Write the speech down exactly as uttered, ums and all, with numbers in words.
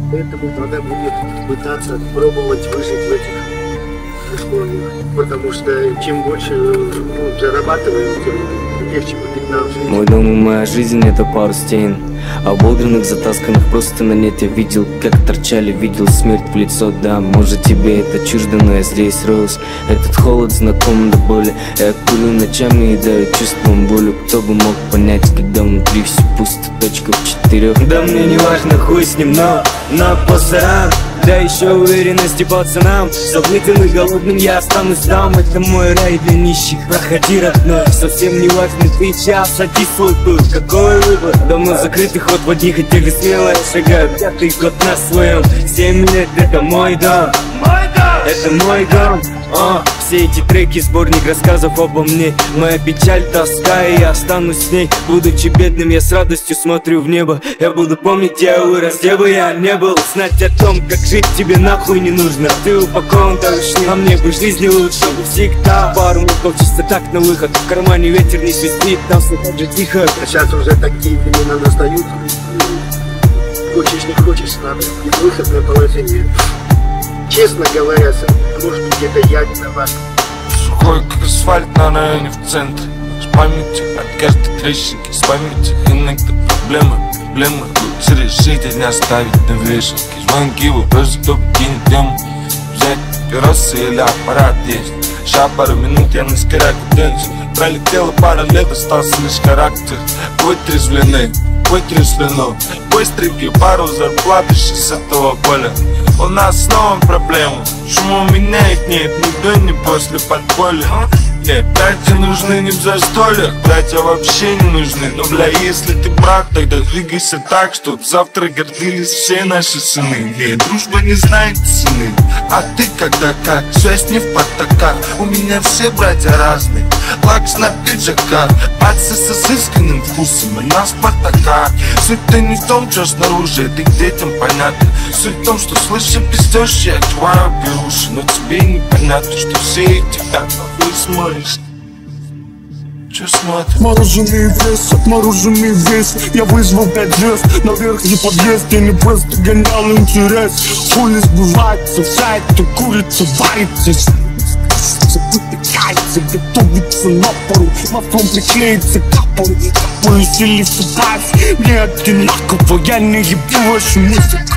Поэтому надо будет пытаться пробовать выжить в этих условиях. Потому что чем больше ну, зарабатываем, тем легче будет нам жить. Мой дом и моя жизнь — это пару стен. Ободранных, затасканных просто на нет. Я видел, как торчали, видел смерть в лицо. Да, может тебе это чуждо, но я здесь рос. Этот холод знаком до боли. Я курю ночами и даю чувством болью. Кто бы мог понять, когда внутри все пусто, точка в четырех. Да мне не важно, хуй с ним, но на пасаран. Да еще уверенности пацанам. Забытым и голодным я останусь там. Это мой рай для нищих, проходи, родной. Совсем не важно ты час, садись свой пыл. Какой выбор? Давно закрытый ход, в одни хотели смело. Шагаю пятый год на своем. Семь лет, это мой дом. Это мой дом. О, все эти треки, сборник рассказов обо мне. Моя печаль, тоска, и я останусь с ней. Будучи бедным, я с радостью смотрю в небо. Я буду помнить, я вырос, где бы я не был. Знать о том, как жить тебе нахуй не нужно. Ты упакован точно, а мне бы жизни лучше. Всегда пару муков, чисто так на выход. В кармане ветер не свистит, там все так же тихо. А сейчас уже такие времена настают. Хочешь, не хочешь, надо безвыходное положение. Честно говоря, может быть, это я виноват. Сухой, как асфальт на районе в центре. С памятью от каждой трещинки. С памятью иногда проблемы, проблемы лучше решить, а не оставить на вешалке. Звонки, вопросы, кто кинет тему. Взять папиросы или аппарат есть. Ща пару минут, я на скоряку деньги. Пролетела пара лет, остался лишь характер. Вытрезвлены, вытрезвлено. Быстренький пару зарплаты шестидесятого поля. У нас снова проблемы. Почему у меня их нет ни до, ни после подполья? Нет, братья нужны не в застольях, братья вообще не нужны. Но, бля, если ты брат, тогда двигайся так, чтоб завтра гордились все наши сыны. Нет, дружба не знает цены. А ты когда как? Связь не в потоках. У меня все братья разные. Лакс на пиджаках, пацы с изысканным вкусом, и нас в потоках. Суть-то не в том, что снаружи, это к детям понятно. Суть в том, что слышишь пиздёшь, я одеваю беруши. Но тебе непонятно, что все эти так ты смотришь. Чё смотришь? Отмороженный вес, отмороженный вес. Я вызвал пять жест на верхний подъезд. Я не просто гонял интерес. Хули сбывается, вся эта курица варится, выпекается, готовится на пару. Маслом приклеится капору. Капору сели в добавь. Мне одинаково, я не ебу вашу музыку.